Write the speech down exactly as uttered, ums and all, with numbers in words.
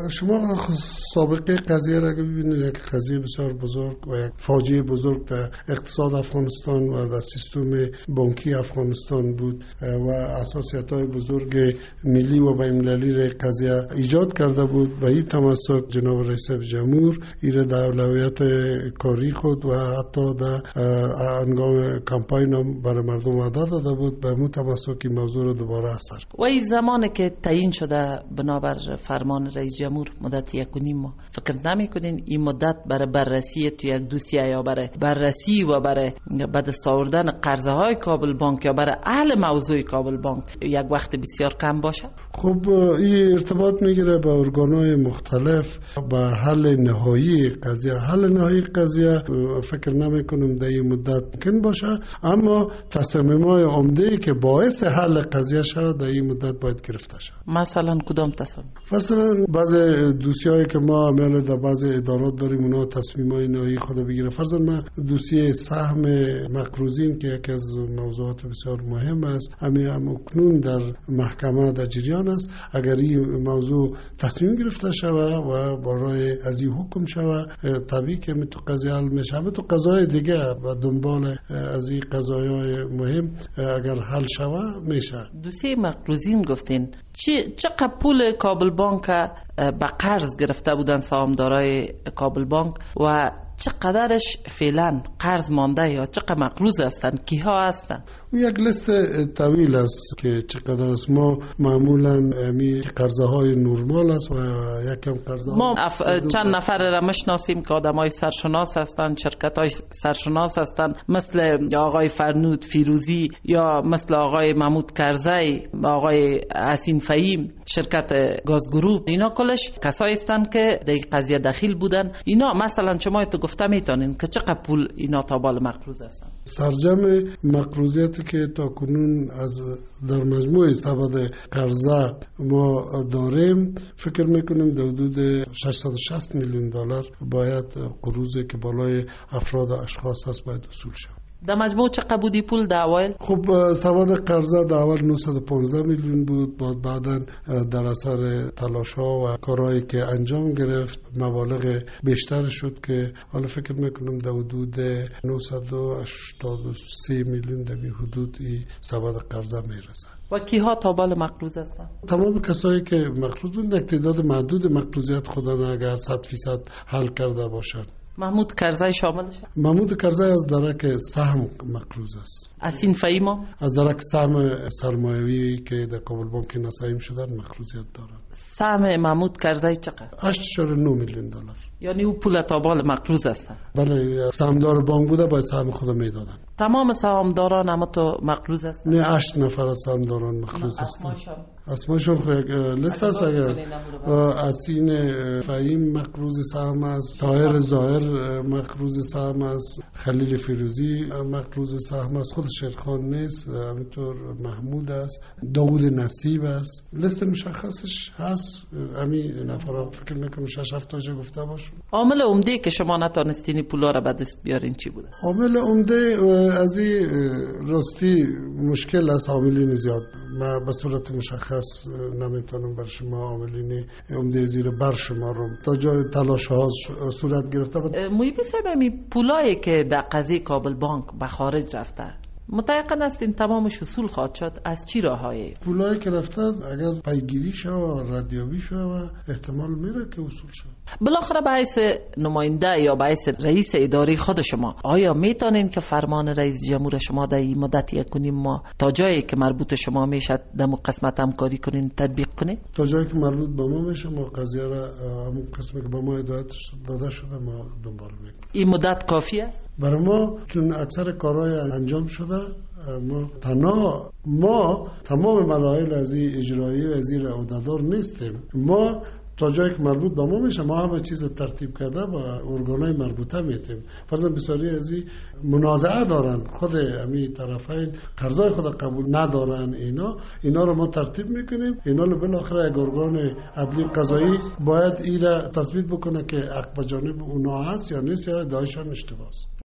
شما سابقه قضیه را ببینید، یک قضیه بسیار بزرگ و یک فاجعه بزرگ در اقتصاد افغانستان و در سیستم بانکی افغانستان بود و اساسیت‌های بزرگ ملی و بین‌المللی را قضیه ایجاد کرده بود. به این تمسک جناب رئیس جمهور این در اولویت کاری خود و حتی در هنگام کمپاین برای مردم وعده داده بود، به متمسک موضوع را دوباره اثر. و این زمانی که تعیین شده بنابر فرمان رئیس جمهور مدت یک و نیم ماه، فکر نمی‌کنین این مدت برای بررسی تو یک دوسیه یا برای بررسی و برای به دست آوردن قرضه های کابل بانک یا برای حل موضوع کابل بانک یک وقت بسیار کم باشه؟ خب این ارتباط میگیره با ارگان‌های مختلف با حل نهایی قضیه. حل نهایی قضیه فکر نمی‌کنم در این مدت ممکن باشه، اما تصمیم‌های عمده‌ای که باعث حل قضیه شود در این مدت باید گرفته شود. مثلا کدام تصمیم؟ مثلا بعضی دوسیه‌ای که ما عمل در بعضی ادارات داریم اونا تصمیم‌های نهایی خود بگیره. فرضاً ما دوسیه سهم مقروضین که یکی از موضوعات بسیار مهم است، همین هم اکنون در محکمه در جریان است. اگر این موضوع تصمیم گرفته شود و برای از این حکم شود، طبیعی که می تو قضیه حل میشه. همه تو قضای دیگه و دنبال از این قضایای مهم اگر حل شود میشه. دوسیه مقروضین گفتین چه چقدر پول کابل بانک به قرض گرفته بودن سهامدارای کابل بانک و چقدرش فعلا قرض مانده یا چقدر مقروض هستن، کیها هستن؟ یک لیست طویل است که چقدر است. ما معمولا می قرضه های نورمال است و یکم قرضه ما اف... چند نفر را مشناسیم که آدمای سرشناس هستن، شرکت های سرشناس هستن، مثل آقای فرنود فیروزی یا مثل آقای محمود کرزی، آقای حسین فهیم، شرکت گاز گروپ. اینا کلش کسایی هستند که در قضیه دخیل بودن. اینا مثلا شما تو گفته میتونین که چقدر پول اینا تا بال مقروض هستن؟ سرجم مقروضیتی که تا کنون از در مجموع سبد قرضه ما داریم فکر میکنیم در حدود ششصد و شصت میلیون دلار باید قروضی که بالای افراد و اشخاص هست باید اصول شود. در مجموع چقدر بودی پول در اول؟ خب سواد قرضه در اول نهصد و پانزده میلیون بود، بعد بعدا در اثر تلاش ها و کارهایی که انجام گرفت مبالغ بیشتر شد که حالا فکر میکنم در حدود نهصد و هشتاد و سه میلیون در این حدود این سواد قرضه میرسه. و کیها تا بال مقروض هستن؟ تمام کسایی که مقروض بودن. یک تعداد محدود مقروضیت خودن اگر صد فیصد حل کرده باشند. محمود کرزی شامل شد؟ محمود کرزی از درک سهم مقروض است. حسین فهیم از درک سهم سرمایه‌ای که در کابل بانک ناسایم شدن مقروضیت دارند. سهم محمود کرزی چقدر؟ هشت و نه میلیون دلار. یعنی او پول تا بال مقروض هستن؟ بله، سهامدار بانک بوده باید سهم خود میدادن. تمام سهامداران هم تو مقروض هستن؟ نه، هشت نفر از سهامداران مقروض هستن. اسمشون خود لیست است. اگر حسین فهیم مقروض سهم است، طاهر ظاهر مقروض سهم است، خلیل فیروزی مقروض سهم است، خود شیرخان نیست، همینطور محمود است، داوود نصیب است. لیست مشخصش هست. همین نفرا فکر میکنم شش هفت تاشه گفته باشم. عامل عمده که شما نتونستین پولا را به دست بیارین چی بوده؟ عامل عمده از این راستی مشکل است، عاملین زیاد. ما به صورت مشخص نمیتونم بر شما عاملین عمده زیر بر شما رو تا جای تلاش ها صورت گرفته. مویی بسیار پولایی که در قضیه کابل بانک به خارج رفته متأکد هستین تمامش اصول خواهد شد؟ از چی راهایی؟ پولایی که رفتن اگر پیگیری شد و ردیابی شد و احتمال میره که اصول شد. بالاخره به حیث نماینده یا به حیث رئیس اداری خود شما آیا میتونین که فرمان رئیس جمهور شما در این مدت یک و نیم ماه تا جایی که مربوط شما میشه در قسمت همکاری کنین تطبیق کنین؟ تا جایی که مربوط به ما میشه ما قضیه را همون قسمی که به ما هدایت داده شده ما دنبال میکنیم. این مدت کافی است برای ما؟ چون اکثر کارهای انجام شده ما تنها ما تمام مراحل از این اجرایی و از این عهدهدار نیستیم. ما تا جایی که مربوط به ما میشه ما همه چیز ترتیب کرده با ارگانهای مربوطه میتیم. فرضاً بسیاری از این منازعه دارن، خود همین طرفین قرضای خود قبول ندارن، اینا اینا رو ما ترتیب میکنیم. اینا رو بالاخره یک ارگان عدلی قضایی باید این را تثبیت بکنه که حق به جانب اونا هست یا نیست یا ادعایشان اشتباهه.